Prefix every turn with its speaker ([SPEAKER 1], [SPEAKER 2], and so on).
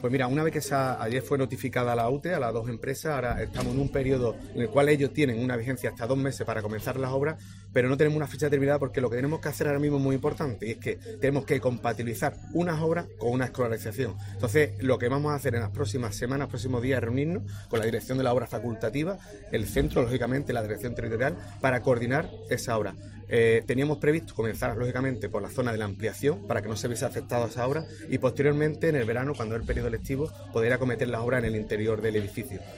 [SPEAKER 1] Pues mira, una vez que ayer fue notificada la UTE a las dos empresas, ahora estamos en un periodo en el cual ellos tienen una vigencia hasta 2 meses para comenzar las obras, pero no tenemos una fecha determinada porque lo que tenemos que hacer ahora mismo es muy importante y es que tenemos que compatibilizar unas obras con una escolarización. Entonces, lo que vamos a hacer en las próximas semanas, próximos días, es reunirnos con la dirección de la obra facultativa, el centro, lógicamente, la dirección territorial, para coordinar esa obra. Teníamos previsto comenzar, lógicamente, por la zona de la ampliación para que no se viese afectado a esa obra y posteriormente, en el verano, cuando es el periodo lectivo, poder acometer las obras en el interior del edificio.